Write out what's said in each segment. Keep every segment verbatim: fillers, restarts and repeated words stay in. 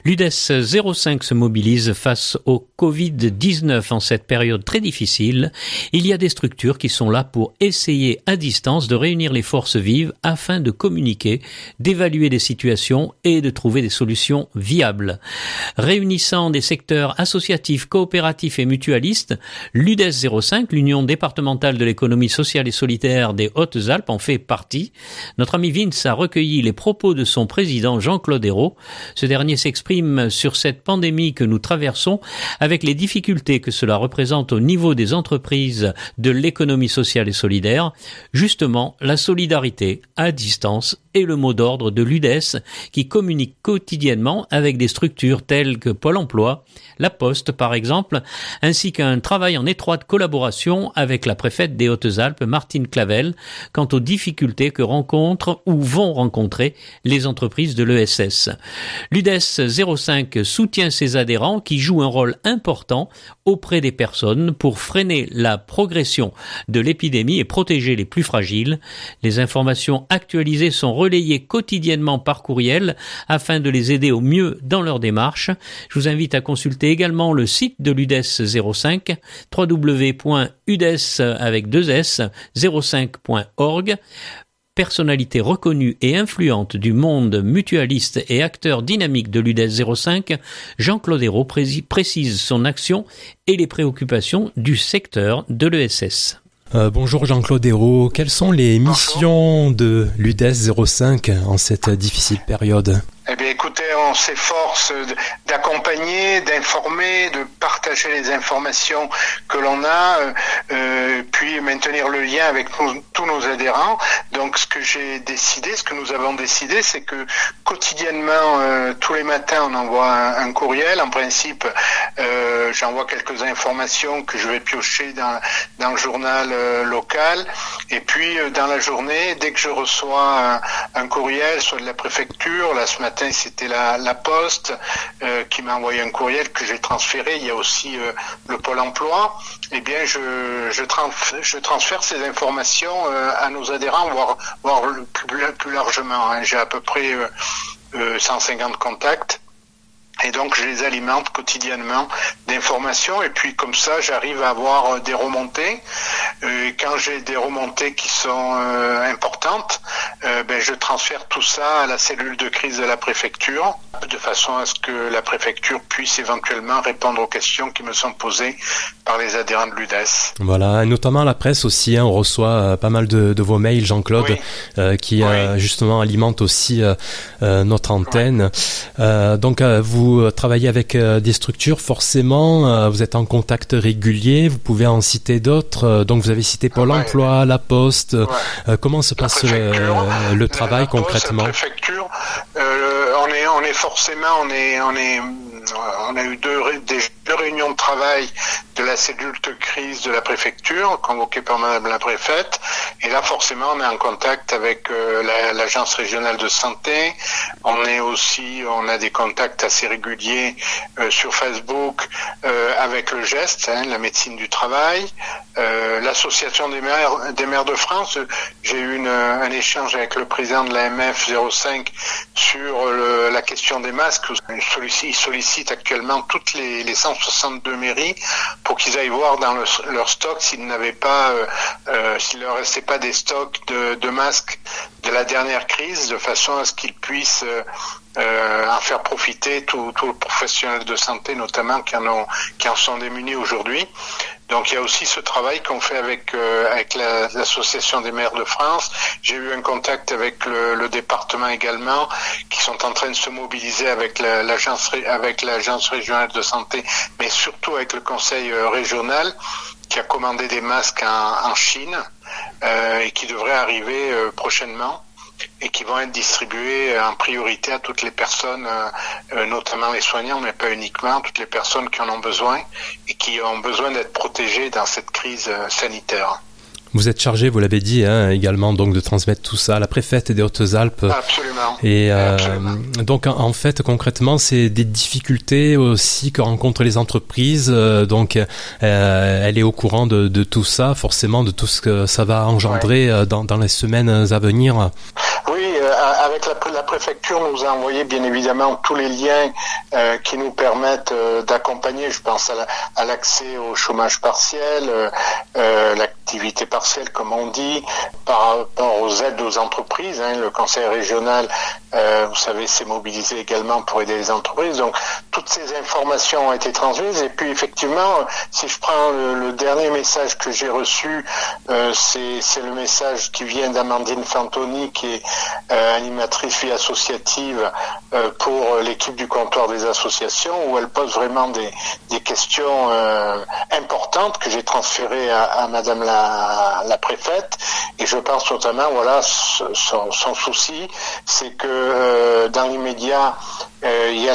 L'U D E S zéro cinq se mobilise face au covid dix-neuf en cette période très difficile. Il y a des structures qui sont là pour essayer à distance de réunir les forces vives afin de communiquer, d'évaluer des situations et de trouver des solutions viables. Réunissant des secteurs associatifs, coopératifs et mutualistes, l'U D E S zéro cinq, l'Union départementale de l'économie sociale et solidaire des Hautes-Alpes, en fait partie. Notre ami Vince a recueilli les propos de son président Jean-Claude Ayrault. Ce dernier s'exprime sur cette pandémie que nous traversons avec les difficultés que cela représente au niveau des entreprises de l'économie sociale et solidaire. Justement, la solidarité à distance est le mot d'ordre de l'U D E S qui communique quotidiennement avec des structures telles que Pôle emploi, la Poste par exemple, ainsi qu'un travail en étroite collaboration avec la préfète des Hautes-Alpes, Martine Clavel, quant aux difficultés que rencontrent ou vont rencontrer les entreprises de l'E S S. L'U D E S zéro cinq soutient ses adhérents qui jouent un rôle important auprès des personnes pour freiner la progression de l'épidémie et protéger les plus fragiles. Les informations actualisées sont relayées quotidiennement par courriel afin de les aider au mieux dans leur démarche. Je vous invite à consulter également le site de l'U D E S zéro cinq, w w w point u d e s avec deux s zéro cinq point org. Personnalité reconnue et influente du monde mutualiste et acteur dynamique de l'U D E S zéro cinq, Jean-Claude Ayrault précise son action et les préoccupations du secteur de l'E S S. Euh, bonjour Jean-Claude Ayrault, quelles sont les missions de l'U D E S zéro cinq en cette difficile période ? Eh bien, écoutez, on s'efforce d'accompagner, d'informer, de partager les informations que l'on a, euh, puis maintenir le lien avec nous, tous nos adhérents. Donc, ce que j'ai décidé, ce que nous avons décidé, c'est que quotidiennement, euh, tous les matins, on envoie un, un courriel. En principe, euh, j'envoie quelques informations que je vais piocher dans, dans le journal euh, local. Et puis, euh, dans la journée, dès que je reçois un, un courriel, soit de la préfecture, là, ce matin, c'était la, la Poste euh, qui m'a envoyé un courriel que j'ai transféré. Il y a aussi euh, le Pôle emploi. Eh bien, je, je, transfère, je transfère ces informations euh, à nos adhérents, voire, voire plus, plus largement. Hein. J'ai à peu près euh, euh, cent cinquante contacts. Et donc, je les alimente quotidiennement d'informations. Et puis, comme ça, j'arrive à avoir des remontées. Et quand j'ai des remontées qui sont euh, importantes, euh, ben, je transfère tout ça à la cellule de crise de la préfecture, de façon à ce que la préfecture puisse éventuellement répondre aux questions qui me sont posées par les adhérents de l'U D E S. Voilà, et notamment la presse aussi, hein, on reçoit euh, pas mal de, de vos mails, Jean-Claude, oui. euh, qui oui. euh, justement alimentent aussi euh, euh, notre antenne. Oui. Euh, donc, euh, vous Vous travaillez avec euh, des structures, forcément, euh, vous êtes en contact régulier, vous pouvez en citer d'autres, euh, donc vous avez cité Pôle ah ouais, emploi, la Poste, ouais. euh, comment se passe le, le travail la concrètement poste, la préfecture, euh, on est, on est forcément, on est, on est, on a eu deux, des, deux réunions de travail de la cellule de crise de la préfecture, convoquée par Madame la préfète, et là forcément on est en contact avec euh, la, l'agence régionale de santé, on est aussi, on a des contacts assez réguliers euh, sur Facebook euh, avec le GEST, hein, la médecine du travail, euh, l'association des maires, des maires de France. J'ai eu une, un échange avec le président de l'A M F zéro cinq sur le, la question des masques. Il sollicite, il sollicite actuellement toutes les, les cent soixante-deux mairies pour qu'ils aillent voir dans le, leur stock s'ils n'avaient pas, euh, euh, s'il ne leur restait pas des stocks de, de masques de la dernière crise, de façon à ce qu'ils puissent euh, euh, en faire profiter tous les professionnels de santé, notamment qui en, ont, qui en sont démunis aujourd'hui. Donc il y a aussi ce travail qu'on fait avec euh, avec la, l'association des maires de France. J'ai eu un contact avec le, le département également, qui sont en train de se mobiliser avec la, l'agence avec l'agence régionale de santé, mais surtout avec le conseil euh, régional qui a commandé des masques en, en Chine euh, et qui devraient arriver euh, prochainement, et qui vont être distribués en priorité à toutes les personnes, euh, notamment les soignants, mais pas uniquement, toutes les personnes qui en ont besoin et qui ont besoin d'être protégées dans cette crise euh, sanitaire. Vous êtes chargé, vous l'avez dit, hein, également donc de transmettre tout ça à la préfète des Hautes-Alpes. Absolument. Et euh, Absolument. donc en, en fait, concrètement, c'est des difficultés aussi que rencontrent les entreprises. Euh, donc, euh, elle est au courant de, de tout ça, forcément, de tout ce que ça va engendrer ouais. dans, dans les semaines à venir. Oui, euh, avec la, la préfecture nous a envoyé bien évidemment tous les liens euh, qui nous permettent euh, d'accompagner, je pense à, la, à l'accès au chômage partiel, euh, euh, l'activité partielle comme on dit, par rapport aux aides aux entreprises. Hein, le conseil régional, euh, vous savez, s'est mobilisé également pour aider les entreprises. Donc toutes ces informations ont été transmises. Et puis effectivement, si je prends le, le dernier message que j'ai reçu, euh, c'est, c'est le message qui vient d'Amandine Fantoni, qui est euh, animatrice vie associative euh, pour l'équipe du comptoir des associations, où elle pose vraiment des, des questions euh, importantes que j'ai transférées à, à Madame la, la préfète. Et je pense notamment, voilà, son, son souci, c'est que euh, dans l'immédiat, euh, il y a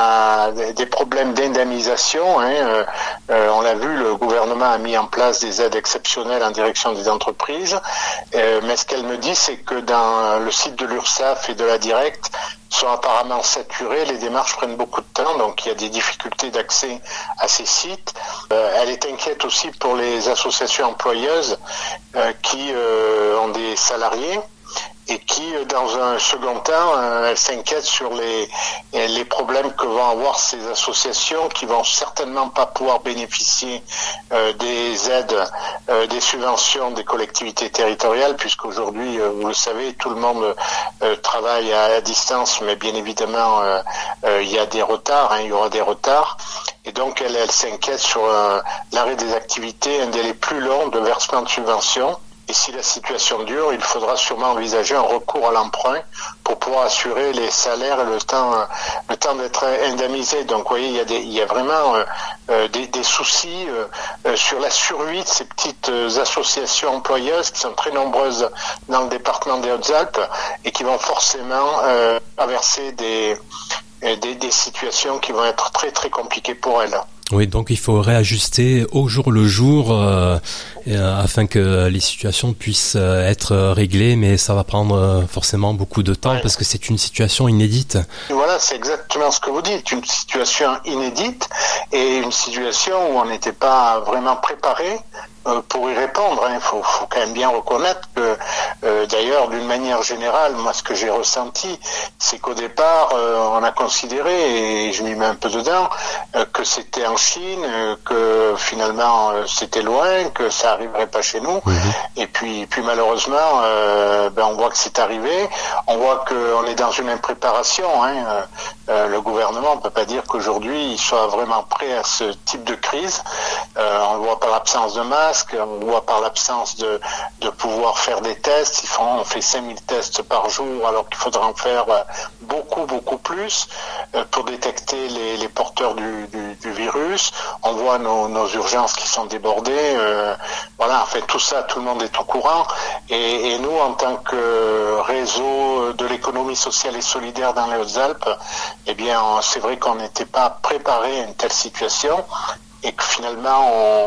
la, des problèmes d'indemnisation. Hein, euh, euh, on l'a vu, le gouvernement a mis en place des aides exceptionnelles en direction des entreprises. Euh, mais ce qu'elle me dit, c'est que dans le site de l'URSSAF et de la Directe sont apparemment saturés, les démarches prennent beaucoup de temps, donc il y a des difficultés d'accès à ces sites. Euh, elle est inquiète aussi pour les associations employeuses euh, qui euh, ont des salariés et qui, dans un second temps, euh, elle s'inquiète sur les, les problèmes que vont avoir ces associations qui vont certainement pas pouvoir bénéficier euh, des aides, euh, des subventions des collectivités territoriales, puisqu'aujourd'hui, euh, vous le savez, tout le monde euh, travaille à, à distance, mais bien évidemment, euh, euh, il y a des retards, hein, il y aura des retards. Et donc, elle, elle s'inquiète sur euh, l'arrêt des activités, un délai plus long de versement de subventions. Et si la situation dure, il faudra sûrement envisager un recours à l'emprunt pour pouvoir assurer les salaires et le temps, le temps d'être indemnisé. Donc, vous voyez, il y a, des, il y a vraiment euh, des, des soucis euh, sur la survie de ces petites associations employeuses qui sont très nombreuses dans le département des Hautes-Alpes et qui vont forcément euh, traverser des, des, des situations qui vont être très très compliquées pour elles. Oui, donc il faut réajuster au jour le jour euh, euh, afin que les situations puissent euh, être réglées, mais ça va prendre euh, forcément beaucoup de temps, ouais, parce que c'est une situation inédite. Voilà, c'est exactement ce que vous dites, une situation inédite et une situation où on n'était pas vraiment préparé euh, pour y répondre. Il hein. faut, faut quand même bien reconnaître que, euh, d'ailleurs, d'une manière générale, moi ce que j'ai ressenti, c'est qu'au départ, euh, on a considéré, et je m'y mets un peu dedans, euh, que c'était en Chine, euh, que finalement euh, c'était loin, que ça arriverait pas chez nous. Mmh. Et puis, puis malheureusement, euh, ben on voit que c'est arrivé. On voit qu'on est dans une impréparation. Hein. Euh, euh, le gouvernement, on peut pas dire qu'aujourd'hui il soit vraiment prêt à ce type de crise. Euh, on le voit par l'absence de masques, on le voit par l'absence de, de pouvoir faire des tests. Ils font, on fait cinq mille tests par jour, alors qu'il faudra en faire beaucoup, beaucoup plus euh, pour détecter les, les porteurs du, du, du virus. On voit nos, nos urgences qui sont débordées. Euh, voilà, en fait, tout ça, tout le monde est au courant. Et, et nous, en tant que réseau de l'économie sociale et solidaire dans les Hautes-Alpes, eh bien, c'est vrai qu'on n'était pas préparé à une telle situation. Et que finalement,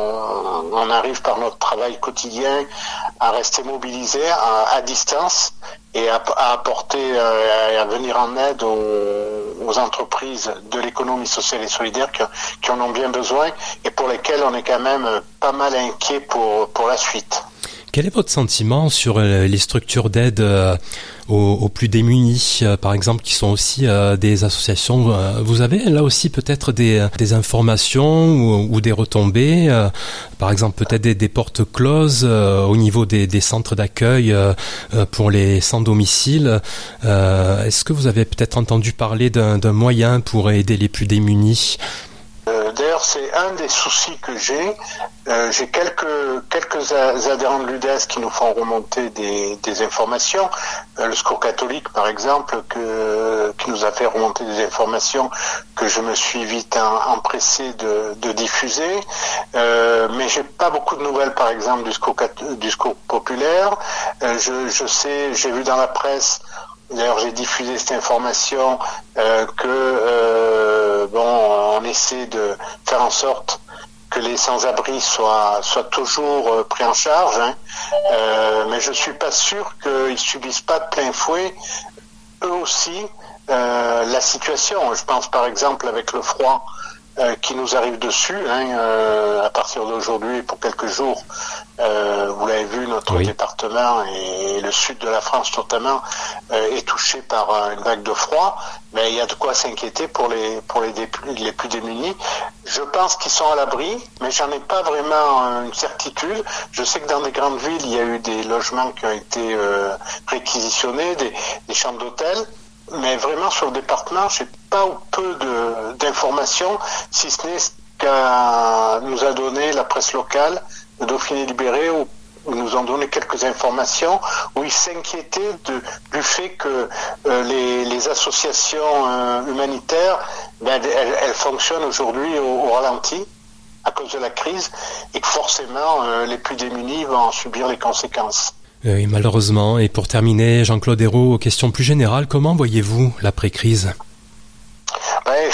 on, on arrive par notre travail quotidien à rester mobilisé à, à distance et à, à apporter, euh, à venir en aide aux, aux entreprises de l'économie sociale et solidaire qui, qui en ont bien besoin et pour lesquelles on est quand même pas mal inquiet pour, pour la suite. Quel est votre sentiment sur les structures d'aide euh, aux, aux plus démunis, euh, par exemple, qui sont aussi euh, des associations? euh, Vous avez là aussi peut-être des, des informations ou, ou des retombées, euh, par exemple peut-être des, des portes closes euh, au niveau des, des centres d'accueil euh, pour les sans domicile. Euh, est-ce que vous avez peut-être entendu parler d'un, d'un moyen pour aider les plus démunis? Euh, d'ailleurs, c'est un des soucis que j'ai. Euh, j'ai quelques quelques adhérents de l'U D E S qui nous font remonter des, des informations. Euh, le Secours catholique, par exemple, que, qui nous a fait remonter des informations que je me suis vite en, empressé de, de diffuser. Euh, mais j'ai pas beaucoup de nouvelles, par exemple, du Secours, du Secours populaire. Euh, je, je sais, j'ai vu dans la presse. D'ailleurs, j'ai diffusé cette information euh, que euh, bon, on essaie de faire en sorte que les sans-abri soient soient toujours euh, pris en charge, hein. euh, mais je suis pas sûr qu'ils subissent pas de plein fouet eux aussi euh, la situation. Je pense par exemple avec le froid euh, qui nous arrive dessus. Hein, euh, à partir d'aujourd'hui, pour quelques jours, euh, vous l'avez vu, notre oui. département et le sud de la France notamment euh, est touché par euh, une vague de froid. Mais il y a de quoi s'inquiéter pour les pour les, dé- les plus démunis. Je pense qu'ils sont à l'abri, mais j'en ai pas vraiment une certitude. Je sais que dans des grandes villes, il y a eu des logements qui ont été euh, réquisitionnés, des, des chambres d'hôtel. Mais vraiment, sur le département, j'ai pas ou peu de, d'informations, si ce n'est ce qu'a nous a donné la presse locale, le Dauphiné Libéré, où ils nous ont donné quelques informations, où ils s'inquiétaient de, du fait que euh, les, les associations euh, humanitaires, ben, elles, elles fonctionnent aujourd'hui au, au ralenti à cause de la crise, et que forcément, euh, les plus démunis vont en subir les conséquences. Oui, malheureusement. Et pour terminer, Jean-Claude Ayrault, question plus générale, comment voyez-vous l'après-crise ? Ouais,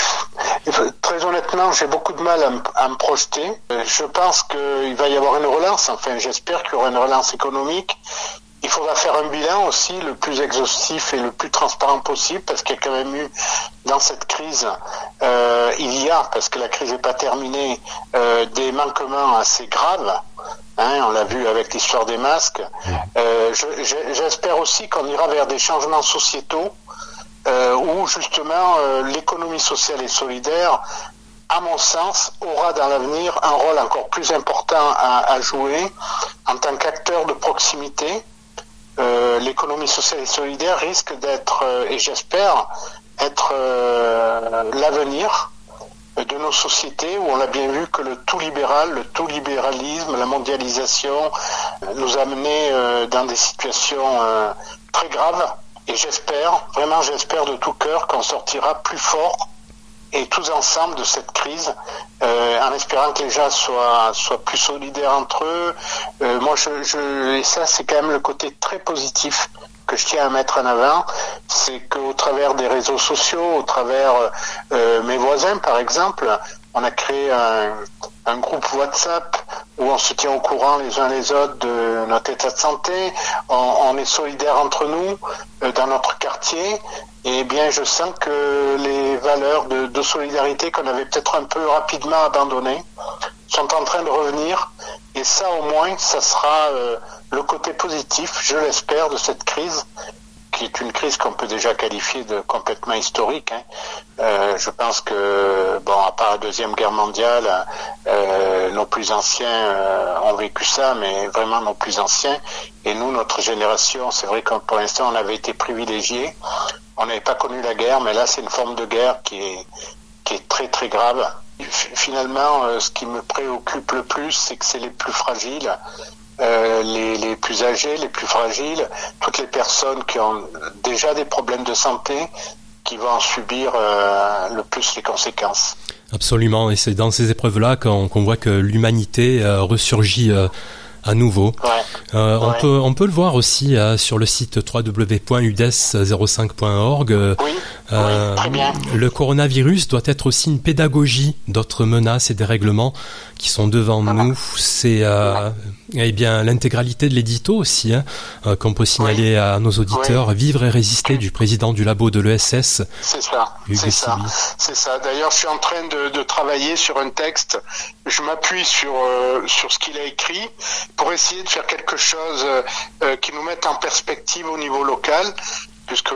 très honnêtement, j'ai beaucoup de mal à me, à me projeter. Je pense qu'il va y avoir une relance, enfin j'espère qu'il y aura une relance économique. Il faudra faire un bilan aussi le plus exhaustif et le plus transparent possible, parce qu'il y a quand même eu, dans cette crise, euh, il y a, parce que la crise n'est pas terminée, euh, des manquements assez graves. Hein, on l'a vu avec l'histoire des masques. Euh, je, je, j'espère aussi qu'on ira vers des changements sociétaux euh, où justement euh, l'économie sociale et solidaire, à mon sens, aura dans l'avenir un rôle encore plus important à, à jouer en tant qu'acteur de proximité. Euh, l'économie sociale et solidaire risque d'être, euh, et j'espère, être euh, l'avenir de nos sociétés, où on a bien vu que le tout libéral, le tout libéralisme, la mondialisation nous a menés euh, dans des situations euh, très graves. Et j'espère, vraiment j'espère de tout cœur qu'on sortira plus fort et tous ensemble de cette crise, euh, en espérant que les gens soient, soient plus solidaires entre eux. Euh, moi, je, je, et ça, c'est quand même le côté très positif que je tiens à mettre en avant, c'est qu'au travers des réseaux sociaux, au travers euh, mes voisins par exemple, on a créé un, un groupe WhatsApp où on se tient au courant les uns les autres de notre état de santé, on, on est solidaires entre nous euh, dans notre quartier, et bien je sens que les valeurs de, de solidarité qu'on avait peut-être un peu rapidement abandonnées sont en train de revenir, et ça au moins ça sera euh, le côté positif, je l'espère, de cette crise, qui est une crise qu'on peut déjà qualifier de complètement historique. Hein. Euh, je pense que, bon, à part la Deuxième Guerre mondiale, euh, nos plus anciens euh, ont vécu ça, mais vraiment nos plus anciens. Et nous, notre génération, c'est vrai que pour l'instant, on avait été privilégiés. On n'avait pas connu la guerre, mais là, c'est une forme de guerre qui est, qui est très, très grave. Finalement, euh, ce qui me préoccupe le plus, c'est que c'est les plus fragiles, Euh, les, les plus âgés, les plus fragiles, toutes les personnes qui ont déjà des problèmes de santé, qui vont en subir euh, le plus les conséquences. Absolument, et c'est dans ces épreuves-là qu'on, qu'on voit que l'humanité euh, ressurgit euh, à nouveau. Ouais. Euh, on ouais. peut on peut le voir aussi euh, sur le site w w w point u d e s zéro cinq point org. Euh, oui, euh, oui, très bien. Le coronavirus doit être aussi une pédagogie d'autres menaces et dérèglements qui sont devant ah nous. C'est euh, eh bien l'intégralité de l'édito aussi, hein, euh, qu'on peut signaler oui. à nos auditeurs. Oui. Vivre et résister du président du labo de l'E S S. C'est ça. C'est ça. C'est ça. D'ailleurs, je suis en train de, de travailler sur un texte. Je m'appuie sur euh, sur ce qu'il a écrit pour essayer de faire quelque chose euh, qui nous mette en perspective au niveau local, puisque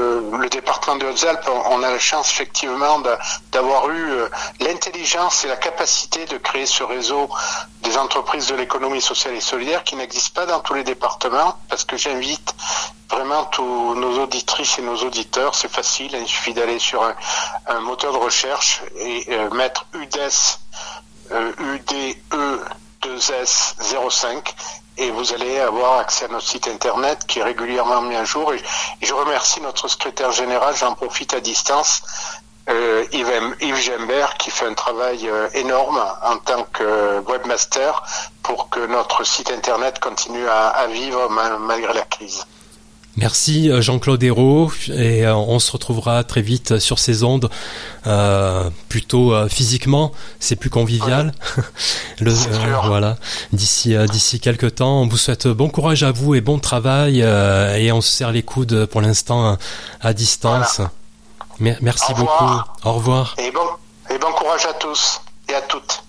le département de Hautes-Alpes, on a la chance effectivement d'avoir eu l'intelligence et la capacité de créer ce réseau des entreprises de l'économie sociale et solidaire qui n'existe pas dans tous les départements, parce que j'invite vraiment tous nos auditrices et nos auditeurs, c'est facile, il suffit d'aller sur un, un moteur de recherche et euh, mettre U D E S, euh, U D E deux S zéro cinq, et vous allez avoir accès à notre site internet qui est régulièrement mis à jour. Et, et je remercie notre secrétaire général, j'en profite à distance, euh, Yves, Yves Gembert, qui fait un travail euh, énorme en tant que webmaster pour que notre site internet continue à, à vivre mal, malgré la crise. Merci Jean-Claude Ayrault, et euh, on se retrouvera très vite sur ces ondes, euh, plutôt euh, physiquement, c'est plus convivial. Ouais. Le, euh, voilà. D'ici euh, d'ici quelques temps, on vous souhaite bon courage à vous et bon travail, euh, et on se serre les coudes pour l'instant à distance. Voilà. Merci Au beaucoup. Au revoir. Et bon. Et Et bon courage à tous et à toutes.